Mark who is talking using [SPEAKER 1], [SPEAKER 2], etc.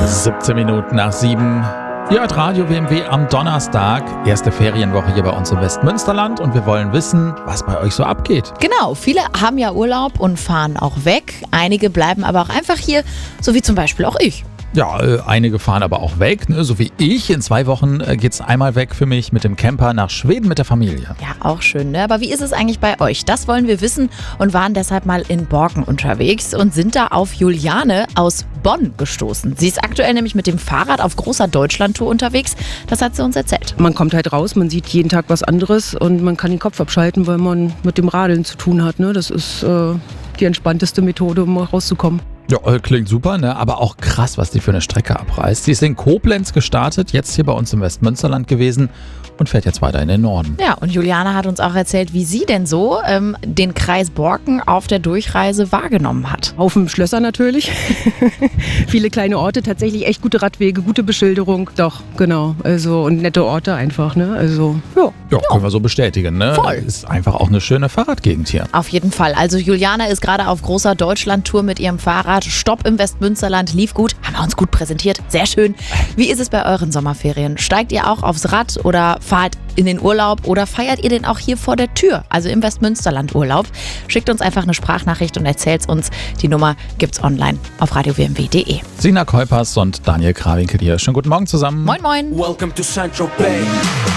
[SPEAKER 1] 17 Minuten nach 7. Ihr hört Radio WMW am Donnerstag. Erste Ferienwoche hier bei uns im Westmünsterland und wir wollen wissen, was bei euch so abgeht.
[SPEAKER 2] Genau, viele haben ja Urlaub und fahren auch weg. Einige bleiben aber auch einfach hier, so wie zum Beispiel auch ich.
[SPEAKER 1] Ja, einige fahren aber auch weg, ne? So wie ich. In 2 Wochen geht's einmal weg für mich mit dem Camper nach Schweden mit der Familie.
[SPEAKER 2] Ja, auch schön, ne? Aber wie ist es eigentlich bei euch? Das wollen wir wissen und waren deshalb mal in Borken unterwegs und sind da auf Juliane aus Bonn gestoßen. Sie ist aktuell nämlich mit dem Fahrrad auf großer Deutschlandtour unterwegs. Das hat sie uns erzählt.
[SPEAKER 3] Man kommt halt raus, man sieht jeden Tag was anderes und man kann den Kopf abschalten, weil man mit dem Radeln zu tun hat, ne? Das ist die entspannteste Methode, um rauszukommen.
[SPEAKER 1] Ja, klingt super, ne? Aber auch krass, was die für eine Strecke abreißt. Sie ist in Koblenz gestartet, jetzt hier bei uns im Westmünsterland gewesen und fährt jetzt weiter in den Norden.
[SPEAKER 2] Ja, und Juliane hat uns auch erzählt, wie sie denn so den Kreis Borken auf der Durchreise wahrgenommen hat.
[SPEAKER 3] Haufen Schlösser natürlich, viele kleine Orte, tatsächlich echt gute Radwege, gute Beschilderung. Doch, genau, also und nette Orte einfach, ne? Also, ja.
[SPEAKER 1] Ja, können wir so bestätigen, ne?
[SPEAKER 2] Voll.
[SPEAKER 1] Ist einfach auch eine schöne Fahrradgegend hier.
[SPEAKER 2] Auf jeden Fall. Also Juliane ist gerade auf großer Deutschlandtour mit ihrem Fahrrad. Stopp im Westmünsterland, lief gut. Haben wir uns gut präsentiert. Sehr schön. Wie ist es bei euren Sommerferien? Steigt ihr auch aufs Rad oder fahrt in den Urlaub oder feiert ihr den auch hier vor der Tür, also im Westmünsterland Urlaub? Schickt uns einfach eine Sprachnachricht und erzählt's uns. Die Nummer gibt's online auf radiowmw.de.
[SPEAKER 1] Sina Keupers und Daniel Krawinkel hier. Schönen guten Morgen zusammen.
[SPEAKER 2] Moin, moin.
[SPEAKER 4] Welcome to Central Bay.